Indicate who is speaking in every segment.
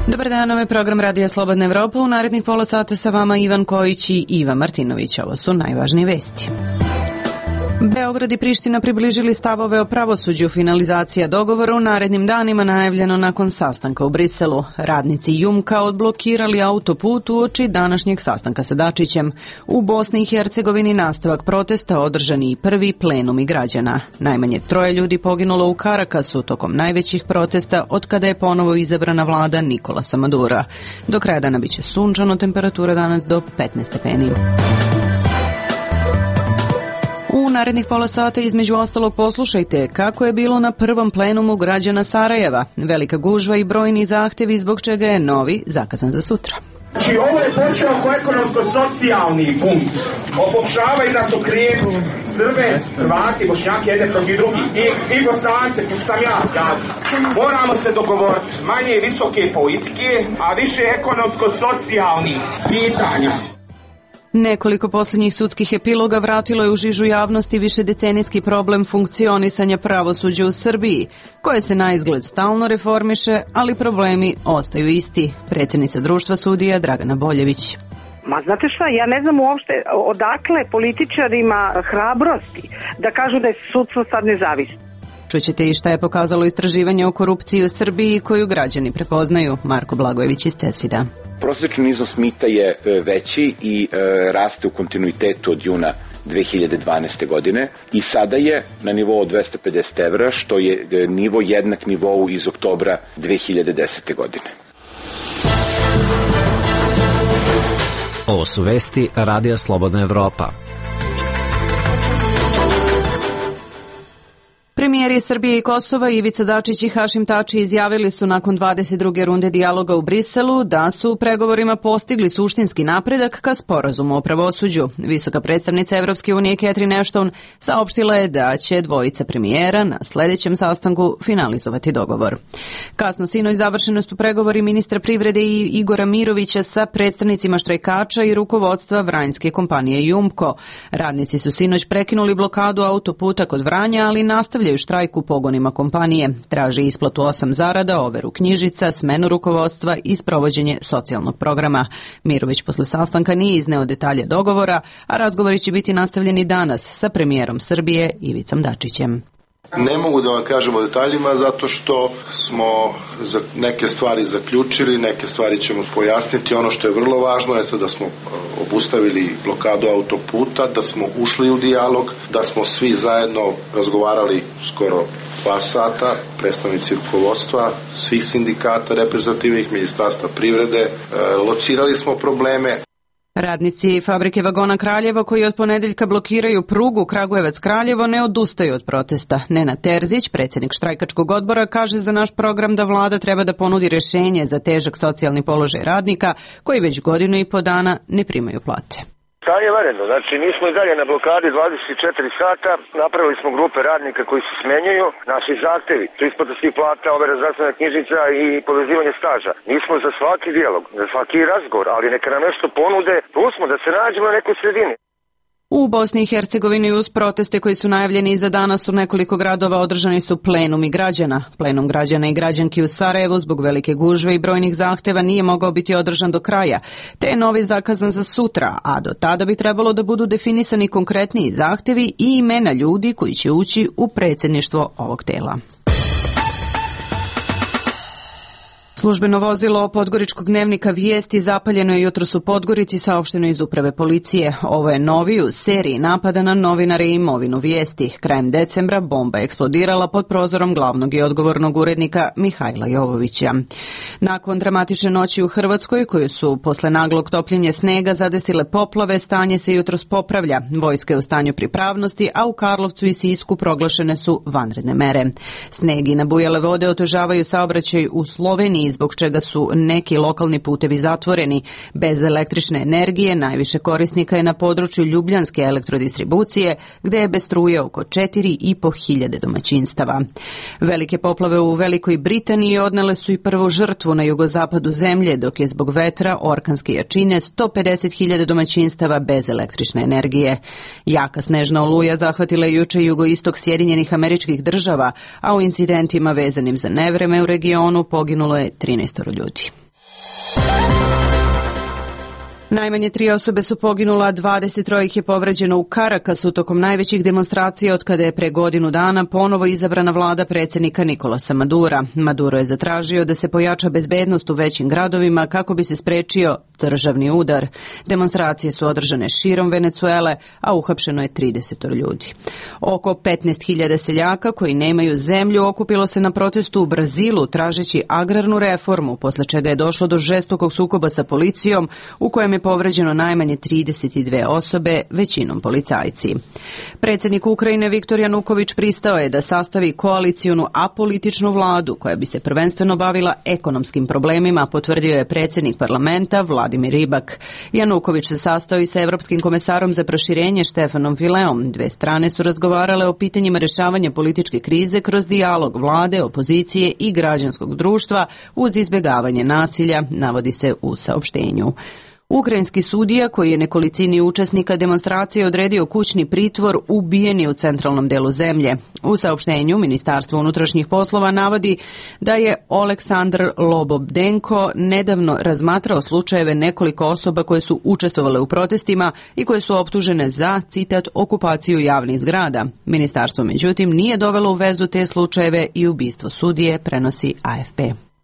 Speaker 1: Dobar dan, ovo je program Radija Slobodna Evropa. U narednih pola sata sa vama Ivan Kojić i Iva Martinović. Ovo su najvažnije vesti. Beograd i Priština približili stavove o pravosuđu. Finalizacija dogovora u narednim danima najavljeno nakon sastanka u Briselu. Radnici Jumka odblokirali autoput uoči današnjeg sastanka sa Dačićem. U Bosni i Hercegovini nastavak protesta, održani i prvi plenumi građana. Najmanje 3 ljudi poginulo u Karakasu tokom najvećih protesta od kada je ponovo izabrana vlada Nikolasa Madura. Do kraja dana biće sunčano, temperatura danas do 15 stepeni. U narednih pola sata između ostalog poslušajte kako je bilo na prvom plenumu građana Sarajeva, velika gužva i brojni zahtevi zbog čega je novi zakazan za sutra.
Speaker 2: Znači ovo je počeo kao ekonomsko-socijalni bunt. Pokušavaju nas okrenuti Srbe, Hrvati, Bošnjaki, jedne protiv drugi i Bosance, kako sam ja. Moramo se dogovoriti manje visoke politike, a više ekonomsko-socijalnih pitanja.
Speaker 1: Nekoliko posljednjih sudskih epiloga vratilo je u žižu javnosti višedecenijski problem funkcionisanja pravosuđa u Srbiji, koje se na izgled stalno reformiše, ali problemi ostaju isti. Predsjednica društva sudija Dragana Boljević.
Speaker 3: Ma znate šta, ja ne znam uopšte odakle političarima hrabrosti da kažu da je sudstvo sad nezavisno.
Speaker 1: Čućete i šta je pokazalo istraživanje o korupciji u Srbiji koju građani prepoznaju. Marko Blagojević iz CESID-a.
Speaker 4: Prosječni iznos mita je veći i raste u kontinuitetu od juna 2012. godine i sada je na nivou od 250 evra, što je nivo jednak nivou iz oktobra 2010. godine.
Speaker 5: Ovo su vesti Radija Slobodna Evropa.
Speaker 1: Premijeri Srbije i Kosova Ivica Dačić i Hašim Tači izjavili su nakon 22. runde dijaloga u Briselu da su u pregovorima postigli suštinski napredak ka sporazumu o pravosuđu. Visoka predstavnica Evropske unije Catherine Ashton saopštila je da će dvojica premijera na sljedećem sastanku finalizovati dogovor. Kasno sinoć završeni su pregovori ministra privrede i Igora Mirovića sa predstavnicima štrajkača i rukovodstva vranjske kompanije Jumko. Radnici su sinoć prekinuli blokadu autoputa kod Vranja, ali nastavljaju štrajk u pogonima kompanije. Traži isplatu 8 zarada, overu knjižica, smenu rukovodstva i sprovođenje socijalnog programa. Mirović posle sastanka nije izneo detalje dogovora, a razgovori će biti nastavljeni danas sa premijerom Srbije Ivicom Dačićem.
Speaker 6: Ne mogu da vam kažem o detaljima zato što smo neke stvari zaključili, neke stvari ćemo pojasniti. Ono što je vrlo važno je da smo obustavili blokadu autoputa, da smo ušli u dijalog, da smo svi zajedno razgovarali skoro 2 sata, predstavnici rukovodstva, svih sindikata reprezentativnih, Ministarstva privrede, locirali smo probleme.
Speaker 1: Radnici fabrike vagona Kraljevo koji od ponedeljka blokiraju prugu Kragujevac-Kraljevo ne odustaju od protesta. Nenad Terzić, predsjednik štrajkačkog odbora, kaže za naš program da vlada treba da ponudi rješenje za težak socijalni položaj radnika koji već 1,5 godinu dana ne primaju plate.
Speaker 7: Stanje je vanredno, znači mi smo i dalje na blokadi 24 sata, napravili smo grupe radnika koji se smenjuju, naši zahtevi, to isplata svih plata, overa zdravstvena knjižica i povezivanje staža. Mi smo za svaki dijalog, za svaki razgovor, ali neka nam nešto ponude, tu smo da se nađemo na nekoj sredini.
Speaker 1: U Bosni i Hercegovini uz proteste koji su najavljeni i za danas u nekoliko gradova održani su plenumi građana. Plenum građana i građanki u Sarajevu zbog velike gužve i brojnih zahteva nije mogao biti održan do kraja, te je novi zakazan za sutra, a do tada bi trebalo da budu definisani konkretniji zahtevi i imena ljudi koji će ući u predsjedništvo ovog tela. Službeno vozilo Podgoričkog dnevnika Vijesti zapaljeno je jutros u Podgorici, saopšteno iz uprave policije. Ovo je novi u seriji napada na novinare i imovinu Vijesti. Krajem decembra bomba je eksplodirala pod prozorom glavnog i odgovornog urednika Mihajla Jovovića. Nakon dramatične noći u Hrvatskoj, koju su posle naglog topljenja snega zadesile poplave, stanje se jutros popravlja. Vojska je u stanju pripravnosti, a u Karlovcu i Sisku proglašene su vanredne mere. Sneg i nabujale vode otežavaju saobraćaj u Sloveniji, zbog čega su neki lokalni putevi zatvoreni. Bez električne energije najviše korisnika je na području Ljubljanske elektrodistribucije, gde je bez struje oko 4.500 domaćinstava. Velike poplave u Velikoj Britaniji odnele su i prvu žrtvu na jugozapadu zemlje, dok je zbog vetra orkanske jačine 150.000 domaćinstava bez električne energije. Jaka snežna oluja zahvatila je juče jugoistok Sjedinjenih Američkih Država, a u incidentima vezanim za nevreme u regionu poginulo je 13 ljudi. Najmanje 3 osobe su poginula, 23 ih je povređeno u Karakasu tokom najvećih demonstracija od kada je pre godinu dana ponovo izabrana vlada predsjednika Nikolasa Madura. Maduro je zatražio da se pojača bezbednost u većim gradovima kako bi se sprečio državni udar. Demonstracije su održane širom Venecuele, a uhapšeno je 30 ljudi. Oko 15.000 seljaka koji nemaju zemlju okupilo se na protestu u Brazilu tražeći agrarnu reformu, posle čega je došlo do žestokog sukoba sa policijom u kojem je povređeno najmanje 32 osobe, većinom policajci. Predsjednik Ukrajine Viktor Januković pristao je da sastavi koalicijonu apolitičnu vladu koja bi se prvenstveno bavila ekonomskim problemima, potvrdio je predsjednik parlamenta Vladimir Ribak. Januković se sastao i sa evropskim komesarom za proširenje Štefanom Fileom. Dve strane su razgovarale o pitanjima rješavanja političke krize kroz dijalog vlade, opozicije i građanskog društva uz izbjegavanje nasilja, navodi se u saopštenju. Ukrajinski sudija koji je nekolicini učesnika demonstracije odredio kućni pritvor ubijen je u centralnom delu zemlje. U saopštenju Ministarstvo unutrašnjih poslova navodi da je Oleksandr Lobobdenko nedavno razmatrao slučajeve nekoliko osoba koje su učestvovale u protestima i koje su optužene za, citat, okupaciju javnih zgrada. Ministarstvo međutim nije dovelo u vezu te slučajeve i ubistvo sudije, prenosi AFP.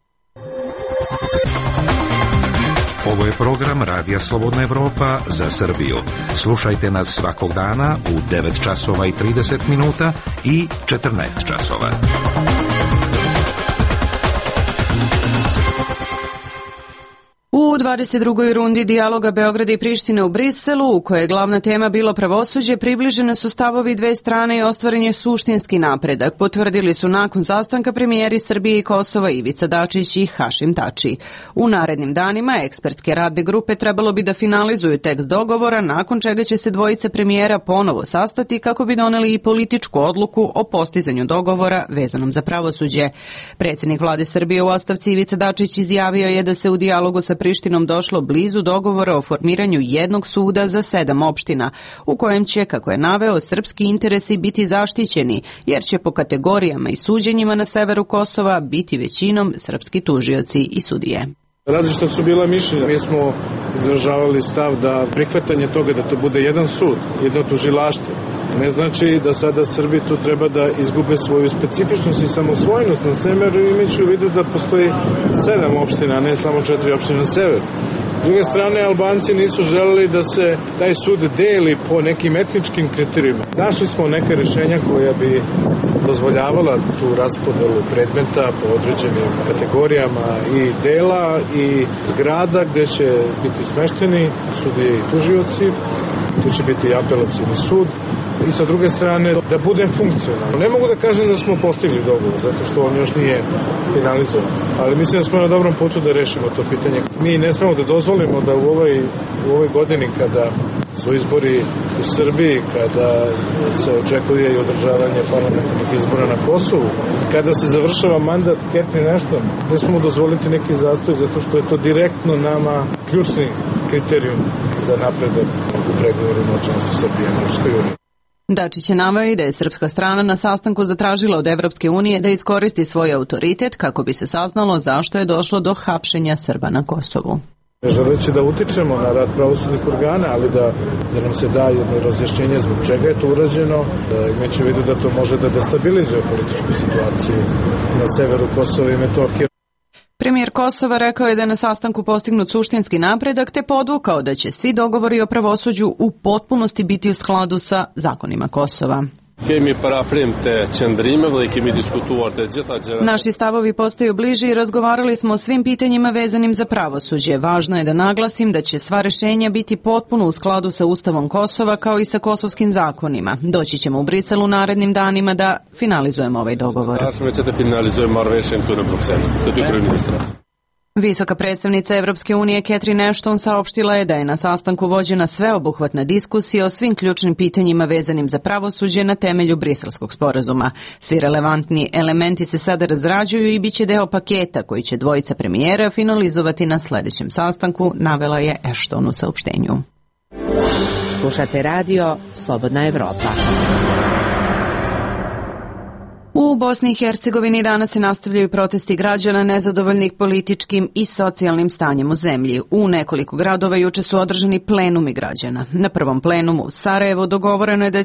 Speaker 8: Ovo je program Radija Slobodna Evropa za Srbiju. Slušajte nas svakog dana u 9 časova i 30 minuta i 14 časova.
Speaker 1: U 22. rundi dijaloga Beograda i Prištine u Briselu, u kojoj je glavna tema bilo pravosuđe, približene su stavovi dve strane i ostvaren je suštinski napredak, potvrdili su nakon sastanka premijeri Srbije i Kosova Ivica Dačić i Hašim Tači. U narednim danima ekspertske radne grupe trebalo bi da finalizuju tekst dogovora, nakon čega će se dvojice premijera ponovo sastati kako bi doneli i političku odluku o postizanju dogovora vezanom za pravosuđe. Predsjednik vlade Srbije u ostavci Ivica Dačić izjavio je da se u dijalogu sa Prištinom došlo blizu dogovora o formiranju jednog suda za 7 opština, u kojem će, kako je naveo, srpski interesi biti zaštićeni, jer će po kategorijama i suđenjima na severu Kosova biti većinom srpski tužioci i sudije.
Speaker 9: Različita su bila mišljenja. Mi smo izražavali stav da prihvatanje toga da to bude jedan sud, jedno tužilaštvo, ne znači da sada Srbi tu treba da izgube svoju specifičnost i samosvojnost na severu, imajući u vidu da postoji 7 opština, a ne samo 4 opštine na severu. S druge strane, Albanci nisu želeli da se taj sud deli po nekim etničkim kriterijima. Našli smo neka rješenja koja bi dozvoljavala tu raspodelu predmeta po određenim kategorijama i dela i zgrada gde će biti smešteni sudije i tužioci, tu će biti i apelacioni sud i sa druge strane da bude funkcionalno. Ne mogu da kažem da smo postigli dogovor, zato što on još nije finalizovan, ali mislim da smo na dobrom putu da rešimo to pitanje. Mi ne smemo da dozvolimo da u ovoj godini kada su izbori u Srbiji, kada se očekuje i održavanje parlamentarnih izbora na Kosovu, kada se završava mandat Catherine Ashton, ne smemo dozvoliti neki zastoj zato što je to direktno nama ključni kriterijum za napredak u pregovorima o članstvu Srbije na Evropskoj uniji.
Speaker 1: Dačić je naveo da je srpska strana na sastanku zatražila od Evropske unije da iskoristi svoj autoritet kako bi se saznalo zašto je došlo do hapšenja Srba na Kosovu.
Speaker 9: Želeći da utičemo na rad pravosudnih organa, ali da nam se da jedno razjašnjenje zbog čega je to urađeno, imajući u vidu da to može da destabilizuje političku situaciju na severu Kosova i Metohije.
Speaker 1: Premijer Kosova rekao je da je na sastanku postignut suštinski napredak te podvukao da će svi dogovori o pravosuđu u potpunosti biti u skladu sa zakonima Kosova. Naši stavovi postaju bliži i razgovarali smo o svim pitanjima vezanim za pravosuđe. Važno je da naglasim da će sva rešenja biti potpuno u skladu sa Ustavom Kosova kao i sa kosovskim zakonima. Doći ćemo u Briselu narednim danima da finalizujemo ovaj dogovor. Visoka predstavnica Evropske unije Catherine Ashton saopštila je da je na sastanku vođena sveobuhvatna diskusija o svim ključnim pitanjima vezanim za pravosuđe na temelju Briselskog sporazuma. Svi relevantni elementi se sada razrađuju i bit će deo paketa koji će dvojica premijera finalizovati na sledećem sastanku, navela je Ashton u saopštenju.
Speaker 10: Slušate radio Slobodna Evropa.
Speaker 1: U Bosni i Hercegovini danas se nastavljaju protesti građana nezadovoljnih političkim i socijalnim stanjem u zemlji. U nekoliko gradova juče su održani plenumi građana. Na prvom plenumu u Sarajevu dogovoreno je da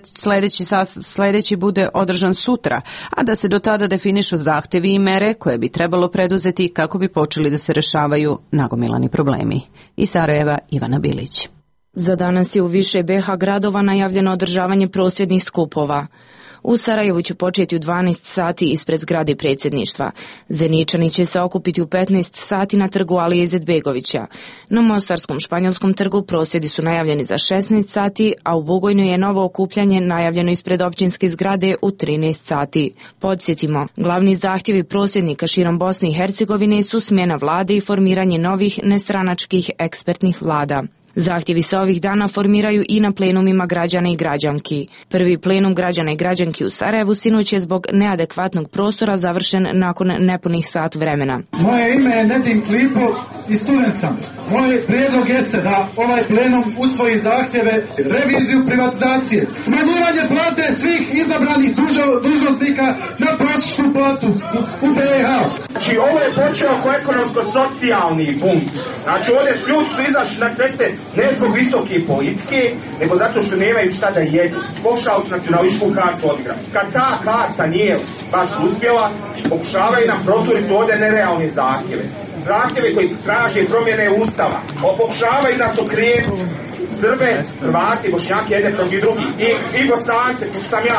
Speaker 1: sledeći bude održan sutra, a da se do tada definišu zahtevi i mere koje bi trebalo preduzeti kako bi počeli da se rešavaju nagomilani problemi. Iz Sarajeva Ivana Bilić.
Speaker 10: Za danas je u više BiH gradova najavljeno održavanje prosvjednih skupova. U Sarajevu će početi u 12 sati ispred zgrade predsjedništva. Zeničani će se okupiti u 15 sati na trgu Alije Izetbegovića. Na Mostarskom Španjolskom trgu prosvjedi su najavljeni za 16 sati, a u Bugojnu je novo okupljanje najavljeno ispred općinske zgrade u 13 sati. Podsjetimo, glavni zahtjevi prosvjednika širom Bosne i Hercegovine su smjena vlade i formiranje novih nestranačkih ekspertnih vlada. Zahtjevi se ovih dana formiraju i na plenumima građana i građanki. Prvi plenum građana i građanki u Sarajevu sinoć je zbog neadekvatnog prostora završen nakon nepunih sat vremena.
Speaker 11: Moje ime je Nedim Klipo i student sam. Moj prijedlog jeste da ovaj plenum usvoji zahtjeve, reviziju privatizacije, smanjivanje plate svih izabranih dužnosnika na prosječnu platu u BiH.
Speaker 2: Znači ovo je počeo kao ekonomsko-socijalni bunt. Znači ovdje ljudi su izašli na ceste ne zbog visoke politike, nego zato što nemaju šta da jedu. Pokušali su nacionalističku kartu odigrati. Kad ta karta nije baš uspjela, pokušavaju nam proturiti ovdje nerealne zahtjeve. Zahtjeve koji traže promjene ustava. Pokušavaju nas okrenuti Srbe, Hrvati, Bošnjaki, jedne protiv drugih. I Bosance, kako sam ja.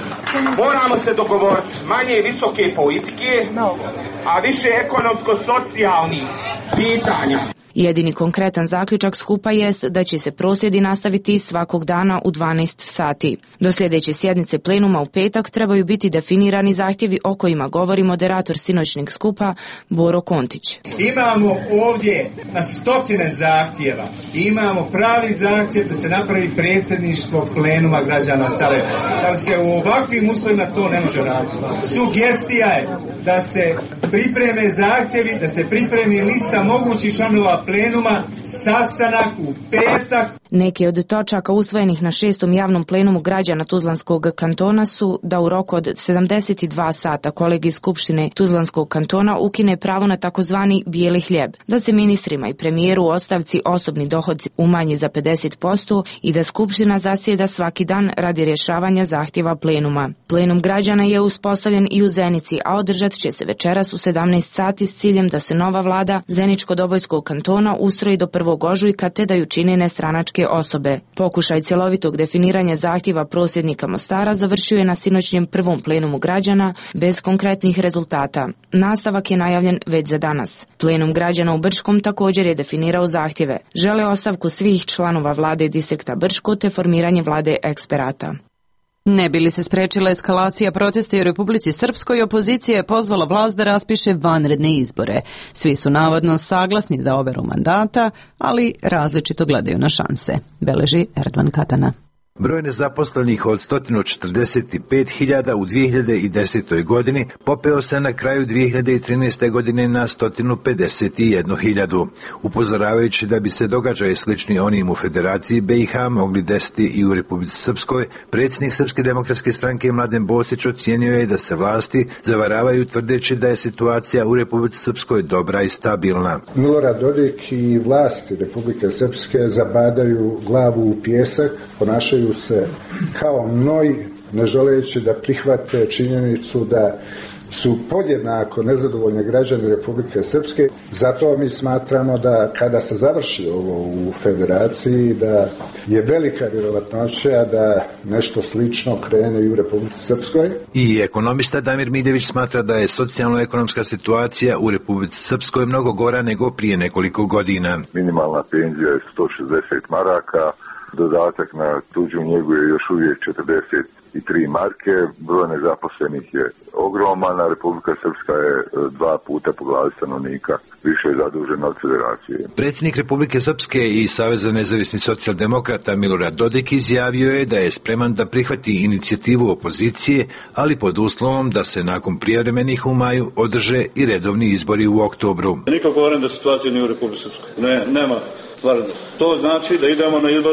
Speaker 2: Moramo se dogovoriti. Manje visoke politike, a više ekonomsko-socijalnih pitanja.
Speaker 10: Jedini konkretan zaključak skupa jest da će se prosvjedi nastaviti svakog dana u 12 sati. Do sljedeće sjednice plenuma u petak trebaju biti definirani zahtjevi o kojima govori moderator sinoćnog skupa Boro Kontić.
Speaker 11: Imamo ovdje na stotine zahtjeva. Imamo pravi zahtjev da se napravi predsjedništvo plenuma građana Sarajeva. Da se u ovakvim uslovima to ne može raditi. Sugestija je da se pripreme zahtjevi, da se pripremi lista mogućih članova plenuma, sastanak u petak.
Speaker 10: Neki od točaka usvojenih na 6. javnom plenumu građana Tuzlanskog kantona su da u roku od 72 sata kolegij Skupštine Tuzlanskog kantona ukine pravo na takozvani bijeli hljeb, da se ministrima i premijeru u ostavci osobni dohodci umanji za 50% i da Skupština zasjeda svaki dan radi rješavanja zahtjeva plenuma. Plenum građana je uspostavljen i u Zenici, a održat će se večeras u 17 sati s ciljem da se nova vlada Zeničko-Dobojskog kantona ustroji do 1. ožujka te da ju čine nestranačke osobe. Pokušaj cjelovitog definiranja zahtjeva prosvjednika Mostara završio je na sinoćnjem prvom plenumu građana bez konkretnih rezultata. Nastavak je najavljen već za danas. Plenum građana u Brčkom također je definirao zahtjeve. Žele ostavku svih članova vlade distrikta Brčko te formiranje vlade eksperata.
Speaker 1: Ne bi li se sprečila eskalacija protesta u Republici Srpskoj, opozicija je pozvala vlast da raspiše vanredne izbore. Svi su navodno saglasni za overu mandata, ali različito gledaju na šanse, beleži Erdvan Katana.
Speaker 12: Broj nezaposlenih od 145.000 u 2010. godini popeo se na kraju 2013. godine na 151.000. Upozoravajući da bi se događaje slični onim u Federaciji BiH mogli desiti i u Republici Srpskoj, predsjednik Srpske demokratske stranke Mladen Bosić ocijenio je da se vlasti zavaravaju tvrdeći da je situacija u Republici Srpskoj dobra i stabilna.
Speaker 13: Milorad Dodik i vlasti Republike Srpske zabadaju glavu u pijesak, ponašaju se kao noj, ne želeći da prihvate činjenicu da su podjednako nezadovoljni građani Republike Srpske. Zato mi smatramo da kada se završi ovo u Federaciji, da je velika vjerovatnoća da nešto slično krene i u Republici Srpskoj.
Speaker 12: I ekonomista Damir Midević smatra da je socijalno-ekonomska situacija u Republici Srpskoj mnogo gora nego prije nekoliko godina.
Speaker 14: Minimalna penzija je 160 maraka, dodatak na tuđu njegu je još uvijek 43 marke, broj nezaposlenih je ogroman, a Republika Srpska je 2 puta po glavi stanovnika više zadužena od Federacije.
Speaker 12: Predsjednik Republike Srpske i Saveza nezavisnih socijaldemokrata Milorad Dodik izjavio je da je spreman da prihvati inicijativu opozicije, ali pod uslovom da se nakon prijevremenih u maju održe i redovni izbori u oktobru.
Speaker 15: Nikako govorim da situacija nije u Republike Srpskoj. Nema stvarno. To znači da idemo na izbore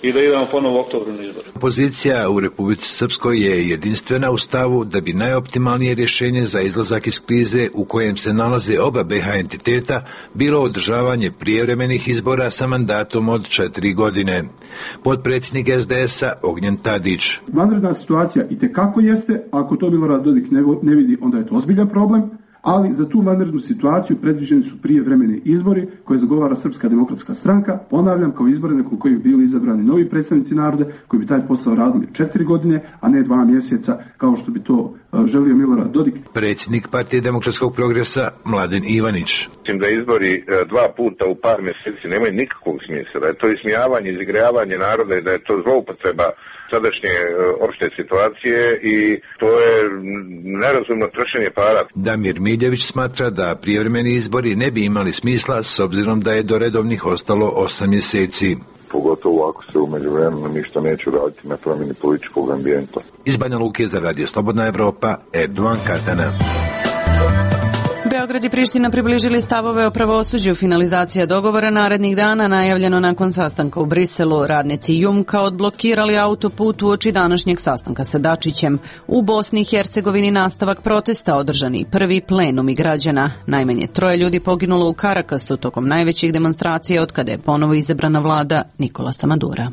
Speaker 15: i da idemo ponovo u oktobru na izbore.
Speaker 12: Pozicija u Republici Srpskoj je jedinstvena u stavu da bi najoptimalnije rješenje za izlazak iz krize u kojem se nalaze oba BiH entiteta bilo održavanje prijevremenih izbora sa mandatom od 4 godine. Potpredsjednik SDS-a Ognjen Tadić.
Speaker 16: Vanredna situacija itekako jeste, ako to Milorad Dodik ne vidi, onda je to ozbiljan problem, ali za tu vanrednu situaciju predviđeni su prijevremeni izbori koje zagovara Srpska demokratska stranka, ponavljam, kao izbori nakon kojih bi bili izabrani novi predstavnici naroda koji bi taj posao radili 4 godine, a ne 2 mjeseca kao što bi to želio Milorad Dodik.
Speaker 12: Predsjednik Partije demokratskog progresa Mladen Ivanić.
Speaker 17: Mislim da izbori 2 puta u par mjeseci nemaju nikakvog smisla, da je to ismijavanje, izigravanje naroda i da je to zloupotreba sadašnje opšte situacije i to je nerazumno trošenje para.
Speaker 12: Damir Miljević smatra da prijevremeni izbori ne bi imali smisla s obzirom da je do redovnih ostalo 8 mjeseci.
Speaker 14: Pogotovo ako se u međuvremenu ništa neće raditi na promjeni političkog ambijenta.
Speaker 12: Iz Banja Luke za Radio Slobodna Evropa, Erdogan Katana.
Speaker 1: Beograd i Priština približili stavove o pravosuđu. Finalizacija dogovora narednih dana najavljeno nakon sastanka u Briselu. Radnici Jumka odblokirali autoput uoči današnjeg sastanka sa Dačićem. U Bosni i Hercegovini nastavak protesta, održani prvi plenumi građana. Najmanje 3 ljudi poginulo u Karakasu tokom najvećih demonstracija od kada je ponovo izabrana vlada Nikolasa Madura.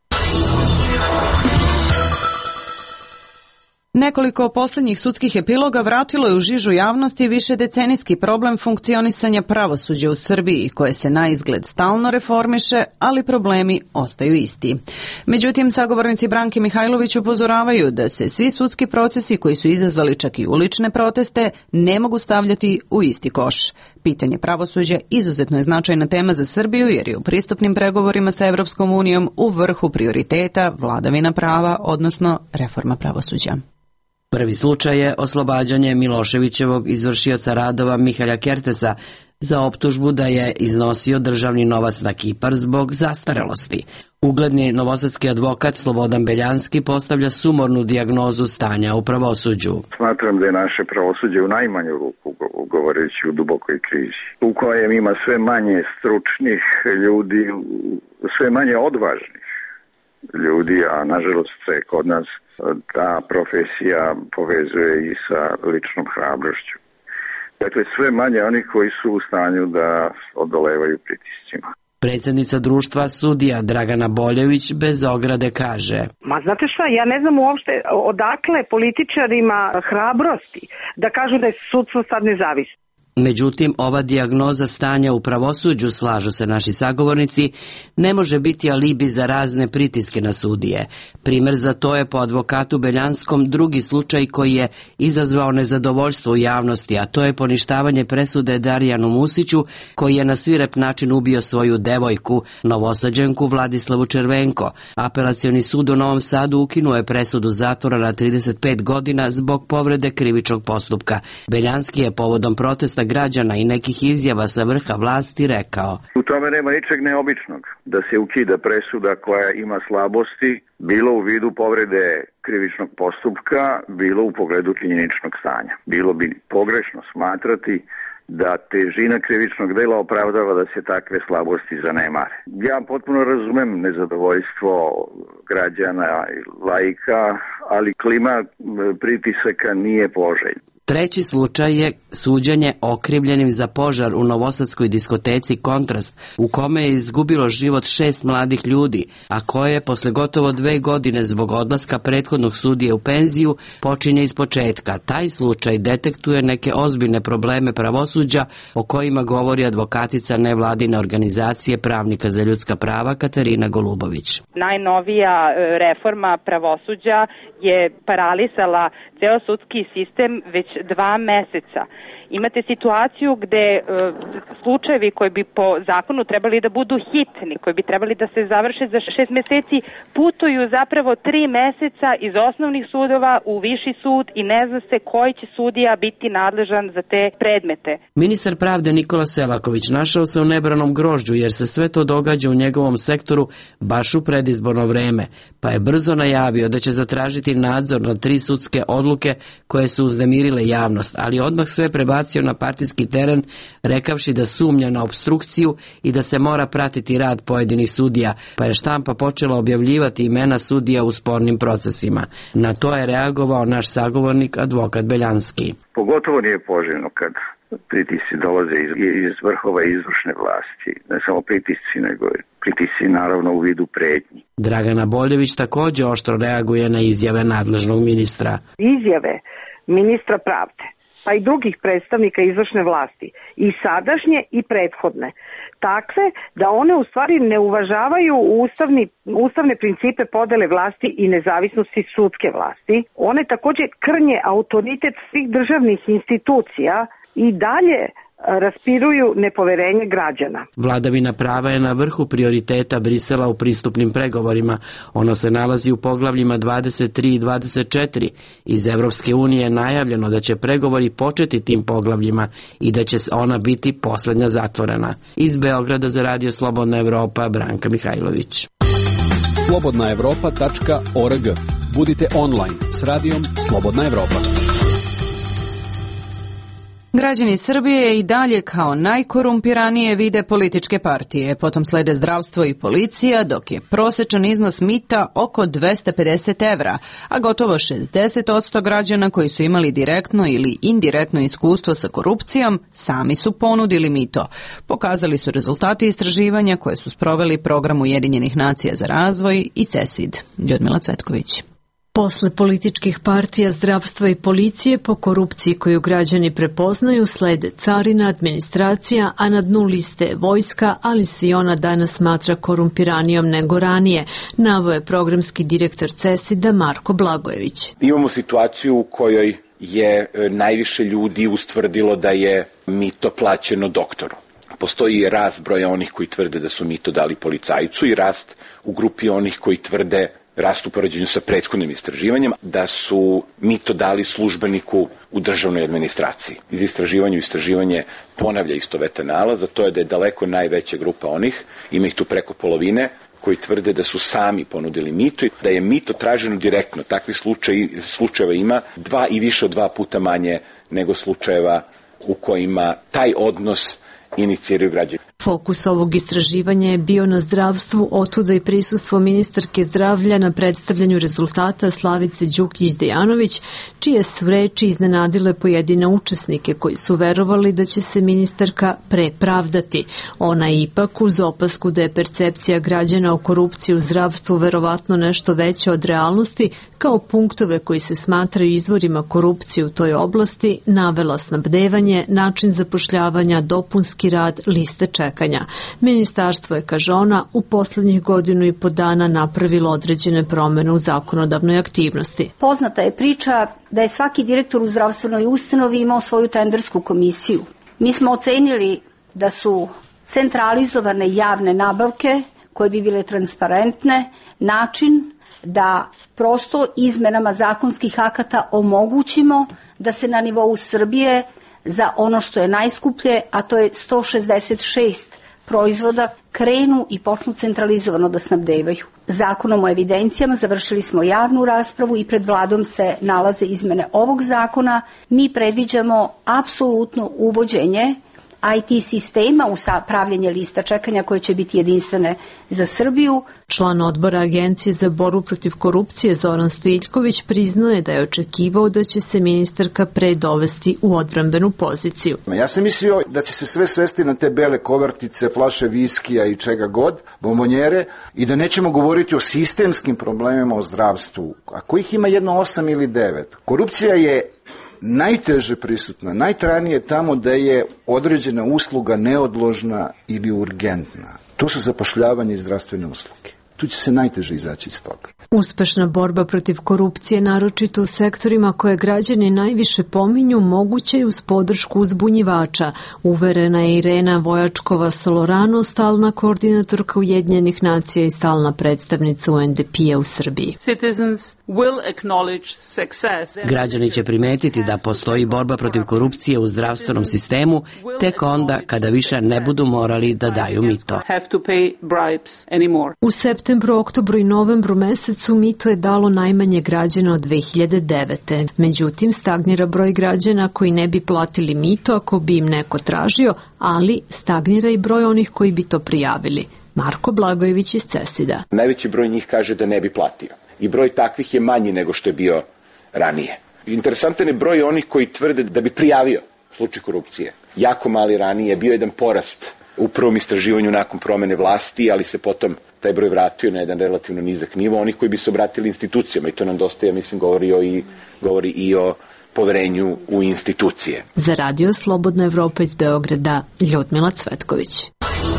Speaker 1: Nekoliko posljednjih sudskih epiloga vratilo je u žižu javnosti višedecenijski problem funkcionisanja pravosuđa u Srbiji, koje se na izgled stalno reformiše, ali problemi ostaju isti. Međutim, sagovornici Branke Mihajlović upozoravaju da se svi sudski procesi koji su izazvali čak i ulične proteste ne mogu stavljati u isti koš. Pitanje pravosuđa izuzetno je značajna tema za Srbiju jer je u pristupnim pregovorima sa Evropskom unijom u vrhu prioriteta vladavina prava, odnosno reforma pravosuđa.
Speaker 18: Prvi slučaj je oslobađanje Miloševićevog izvršioca radova Mihalja Kertesa za optužbu da je iznosio državni novac na Kipar zbog zastarelosti. Ugledni novosadski advokat Slobodan Beljanski postavlja sumornu dijagnozu stanja u pravosuđu.
Speaker 14: Smatram da je naše pravosuđe u najmanju ruku, govoreći u dubokoj krizi, u kojem ima sve manje stručnih ljudi, sve manje odvažnih ljudi, a nažalost se kod nas ta profesija povezuje i sa ličnom hrabrošću. Dakle, sve manje onih koji su u stanju da odolevaju pritiscima.
Speaker 18: Predsjednica društva sudija Dragana Boljević bez ograde kaže:
Speaker 3: Ma znate šta, ja ne znam uopšte odakle političarima hrabrosti da kažu da je sudstvo sad nezavisno.
Speaker 18: Međutim, ova dijagnoza stanja u pravosuđu, slažu se naši sagovornici, ne može biti alibi za razne pritiske na sudije. Primer za to je po advokatu Beljanskom drugi slučaj koji je izazvao nezadovoljstvo u javnosti, a to je poništavanje presude Darijanu Musiću, koji je na svirep način ubio svoju devojku, Novosađenku Vladislavu Červenko. Apelacioni sud u Novom Sadu ukinuo je presudu zatvora na 35 godina zbog povrede krivičnog postupka. Beljanski je povodom protesta građana i nekih izjava sa vrha vlasti rekao:
Speaker 14: U tome nema ničeg neobičnog da se ukida presuda koja ima slabosti, bilo u vidu povrede krivičnog postupka, bilo u pogledu činjeničnog stanja. Bilo bi pogrešno smatrati da težina krivičnog dela opravdava da se takve slabosti zanemare. Ja potpuno razumem nezadovoljstvo građana i laika, ali klima pritisaka nije poželjna.
Speaker 18: Treći slučaj je suđenje okrivljenim za požar u novosadskoj diskoteci Kontrast, u kome je izgubilo život 6 mladih ljudi, a koje posle gotovo 2 godine zbog odlaska prethodnog sudije u penziju počinje iz početka. Taj slučaj detektuje neke ozbiljne probleme pravosuđa o kojima govori advokatica nevladine organizacije Pravnika za ljudska prava Katarina Golubović.
Speaker 19: Najnovija reforma pravosuđa je paralisala ceo sudski sistem već 2 meseca. Imate situaciju gde slučajevi koji bi po zakonu trebali da budu hitni, koji bi trebali da se završe za 6 mjeseci, putuju zapravo 3 meseca iz osnovnih sudova u viši sud i ne zna se koji će sudija biti nadležan za te predmete.
Speaker 18: Ministar pravde Nikola Selaković našao se u nebranom grožđu jer se sve to događa u njegovom sektoru baš u predizborno vreme, pa je brzo najavio da će zatražiti nadzor na 3 sudske odluke koje su uznemirile javnost, ali odmah sve prebacio prebacio na partijski teren, rekavši da sumnja na opstrukciju i da se mora pratiti rad pojedinih sudija, pa je štampa počela objavljivati imena sudija u spornim procesima. Na to je reagovao naš sagovornik, advokat Beljanski.
Speaker 20: Pogotovo nije poželjno kad pritisci dolaze iz vrhova izvršne vlasti. Ne samo pritisci, nego pritisci naravno u vidu pretnji.
Speaker 18: Dragana Boljević također oštro reaguje na izjave nadležnog ministra.
Speaker 3: Izjave ministra pravde, pa i drugih predstavnika izvršne vlasti, i sadašnje i prethodne, takve da one u stvari ne uvažavaju ustavne principe podele vlasti i nezavisnosti sudske vlasti. One također krnje autoritet svih državnih institucija i dalje raspiruju nepoverenje građana.
Speaker 18: Vladavina prava je na vrhu prioriteta Brisela u pristupnim pregovorima. Ono se nalazi u poglavljima 23 i 24. Iz Evropske unije je najavljeno da će pregovori početi tim poglavljima i da će ona biti posljednja zatvorena. Iz Beograda za Radio Slobodna Evropa, Branka Mihajlović.
Speaker 21: slobodnaevropa.org. Budite online s radijom Slobodna Evropa.
Speaker 1: Građani Srbije i dalje kao najkorumpiranije vide političke partije, potom slede zdravstvo i policija, dok je prosječan iznos mita oko 250 evra, a gotovo 60% građana koji su imali direktno ili indirektno iskustvo sa korupcijom sami su ponudili mito. Pokazali su rezultati istraživanja koje su sproveli Program Ujedinjenih nacija za razvoj i CESID. Ljudmila Cvetković.
Speaker 22: Posle političkih partija, zdravstva i policije, po korupciji koju građani prepoznaju slede carina, administracija, a na dnu liste je vojska, ali se i ona danas smatra korumpiranijom nego ranije, naveo je programski direktor CESID-a Marko Blagojević.
Speaker 4: Imamo situaciju u kojoj je najviše ljudi ustvrdilo da je mito plaćeno doktoru. Postoji rast broja onih koji tvrde da su mito dali policajcu i rast u grupi onih koji tvrde, rast u poređenju sa prethodnim istraživanjem, da su mito dali službeniku u državnoj administraciji. Iz istraživanje ponavlja istovetan nalaz, a to je da je daleko najveća grupa onih, ima ih tu preko polovine, koji tvrde da su sami ponudili mito i da je mito traženo direktno. Takvih slučajeva ima 2 i više od 2 puta manje nego slučajeva u kojima taj odnos iniciraju građani.
Speaker 22: Fokus ovog istraživanja je bio na zdravstvu, otuda i prisustvo ministarke zdravlja na predstavljanju rezultata Slavice Đukić-Dejanović, čije su reči iznenadile pojedine učesnike koji su verovali da će se ministarka prepravdati. Ona je ipak, uz opasku da je percepcija građana o korupciji u zdravstvu verovatno nešto veća od realnosti, kao punktove koji se smatraju izvorima korupcije u toj oblasti, navela snabdevanje, način zapošljavanja, dopunski rad, liste čekanja. Ministarstvo je, kaže ona, u poslednjih 1.5 godina napravilo određene promene u zakonodavnoj aktivnosti.
Speaker 23: Poznata je priča da je svaki direktor u zdravstvenoj ustanovi imao svoju tendersku komisiju. Mi smo ocenili da su centralizovane javne nabavke koje bi bile transparentne način da prosto izmenama zakonskih akata omogućimo da se na nivou Srbije za ono što je najskuplje, a to je 166 proizvoda, krenu i počnu centralizovano da snabdevaju. Zakonom o evidencijama završili smo javnu raspravu i pred vladom se nalaze izmene ovog zakona. Mi predviđamo apsolutno uvođenje IT sistema u pravljenje lista čekanja koje će biti jedinstvene za Srbiju.
Speaker 22: Član odbora Agencije za borbu protiv korupcije Zoran Stojiljković priznao je da je očekivao da će se ministarka pre dovesti u odbrambenu poziciju.
Speaker 24: Ja sam mislio da će se sve svesti na te bele kovertice, flaše viskija i čega god, bombonjere, i da nećemo govoriti o sistemskim problemima o zdravstvu, a kojih ima jedno 8 ili 9. Korupcija je najteže prisutna, najtrajnije tamo da je određena usluga neodložna ili urgentna. To su zapošljavanje i zdravstvene usluge. Tu će se najteže izaći iz toga.
Speaker 22: Uspešna borba protiv korupcije, naročito u sektorima koje građani najviše pominju, moguće je uz podršku uzbunjivača. Uverena je Irena Vojačkova-Solorano, stalna koordinatorka Ujedinjenih nacija i stalna predstavnica UNDP-a u Srbiji.
Speaker 18: Građani će primetiti da postoji borba protiv korupcije u zdravstvenom sistemu tek onda kada više ne budu morali da daju mito.
Speaker 22: U septembru, oktobru i novembru mesecu Kosovcu mito je dalo najmanje građana od 2009. Međutim, stagnira broj građana koji ne bi platili mito ako bi im neko tražio, ali stagnira i broj onih koji bi to prijavili. Marko Blagojević iz CESID-a.
Speaker 4: Najveći broj njih kaže da ne bi platio. I broj takvih je manji nego što je bio ranije. Interesantan je broj onih koji tvrde da bi prijavio slučaj korupcije. Jako mali ranije, bio jedan porast u prvom istraživanju nakon promene vlasti, ali se potom taj broj vratio na jedan relativno nizak nivo. Oni koji bi se obratili institucijama, i to nam dosta, ja mislim, govori i o poverenju u institucije.
Speaker 22: Za Radio Slobodna Evropa iz Beograda, Ljudmila Cvetković.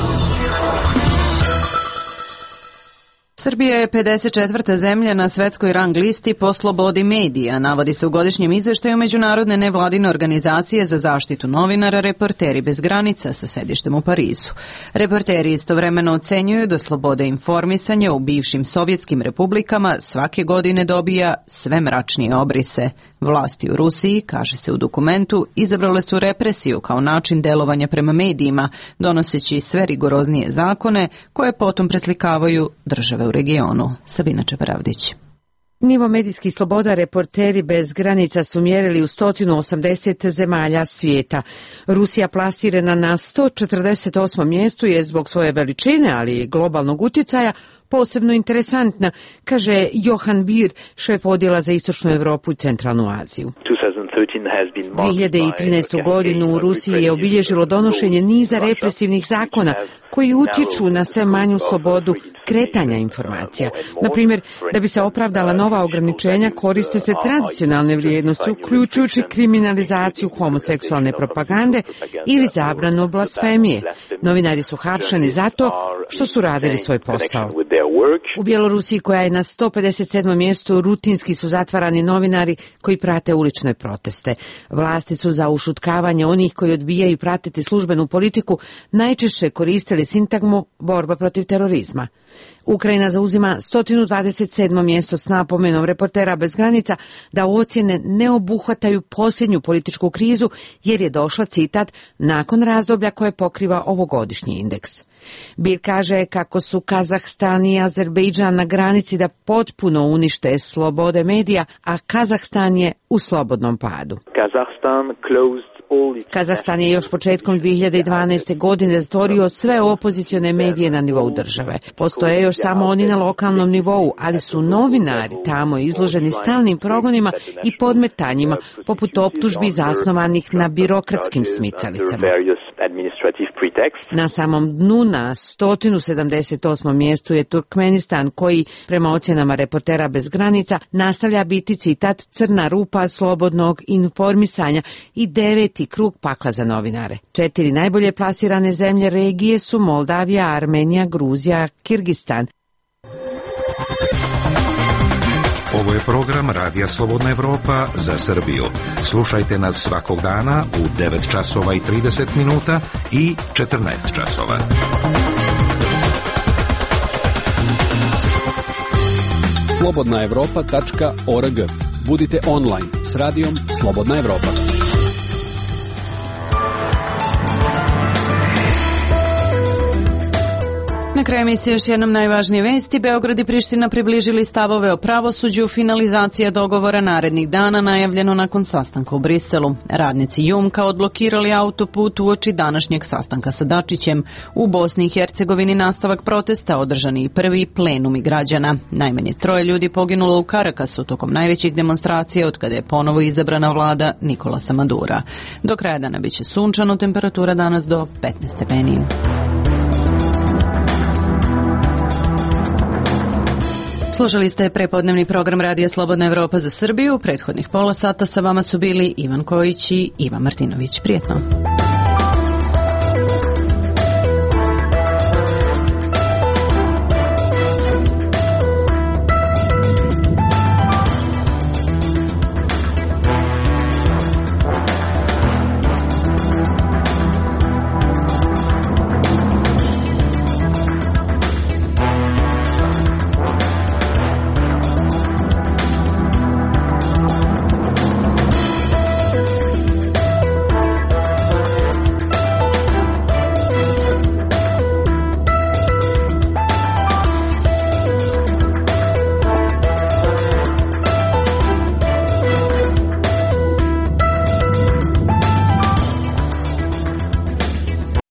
Speaker 1: Srbija je 54. zemlja na svetskoj rang listi po slobodi medija, navodi se u godišnjem izveštaju Međunarodne nevladine organizacije za zaštitu novinara Reporteri bez granica sa sedištem u Parizu. Reporteri istovremeno ocenjuju da sloboda informisanja u bivšim sovjetskim republikama svake godine dobija sve mračnije obrise. Vlasti u Rusiji, kaže se u dokumentu, izabrale su represiju kao način delovanja prema medijima, donoseći sve rigoroznije zakone koje potom preslikavaju države u regionu. Sabina Čeparavdić.
Speaker 5: Nivo medijskih sloboda Reporteri bez granica su mjerili u 180 zemalja svijeta. Rusija plasirana na 148. mjestu je zbog svoje veličine, ali i globalnog utjecaja, posebno interesantna, kaže Johan Bir, šef odjela za Istočnu Europu i Centralnu Aziju. 2013. godinu u Rusiji je obilježilo donošenje niza represivnih zakona koji utječu na sve manju slobodu kretanja informacija. Na primjer, da bi se opravdala nova ograničenja, koriste se tradicionalne vrijednosti, uključujući kriminalizaciju homoseksualne propagande ili zabranu blasfemije. Novinari su hapšeni zato što su radili svoj posao. U Bjelorusiji, koja je na 157. mjestu, rutinski su zatvarani novinari koji prate ulične proteste. Vlasti su za ušutkavanje onih koji odbijaju pratiti službenu politiku najčešće koristili sintagmu borba protiv terorizma. Ukrajina zauzima 127. mjesto s napomenom Reportera bez granica da ocjene ne obuhvataju posljednju političku krizu jer je došla, citat, nakon razdoblja koje pokriva ovogodišnji indeks. Bir kaže kako su Kazahstan i Azerbejdžan na granici da potpuno unište slobode medija, a Kazahstan je u slobodnom padu. Kazahstan je još početkom 2012. godine zatvorio sve opozicione medije na nivou države. Postoje još samo oni na lokalnom nivou, ali su novinari tamo izloženi stalnim progonima i podmetanjima, poput optužbi zasnovanih na birokratskim smicalicama. Na samom dnu, na 178. mjestu, je Turkmenistan, koji, prema ocjenama Reportera bez granica, nastavlja biti, citat, crna rupa slobodnog informisanja i 9. krug pakla za novinare. 4 najbolje plasirane zemlje regije su Moldavija, Armenija, Gruzija, Kirgistan.
Speaker 6: Ovo je program Radija Slobodna Evropa za Srbiju. Slušajte nas svakog dana u 9 časova i 30 minuta i 14 časova.
Speaker 21: slobodnaevropa.org. Budite online s radijom Slobodna Evropa.
Speaker 1: Na kraju emisije još jednom najvažnije vesti. Beograd i Priština približili stavove o pravosuđu, finalizacija dogovora narednih dana najavljeno nakon sastanka u Briselu. Radnici Jumka odblokirali autoput uoči današnjeg sastanka sa Dačićem. U Bosni i Hercegovini nastavak protesta, održani i prvi plenumi građana. Najmanje 3 ljudi poginulo u Karakasu tokom najvećih demonstracija od kada je ponovo izabrana vlada Nikolasa Madura. Do kraja dana biće sunčano, temperatura danas do 15 stepeni. Slušali ste prepodnevni program Radija Slobodna Evropa za Srbiju. Prethodnih pola sata sa vama su bili Ivan Kojić i Ivan Martinović. Prijetno.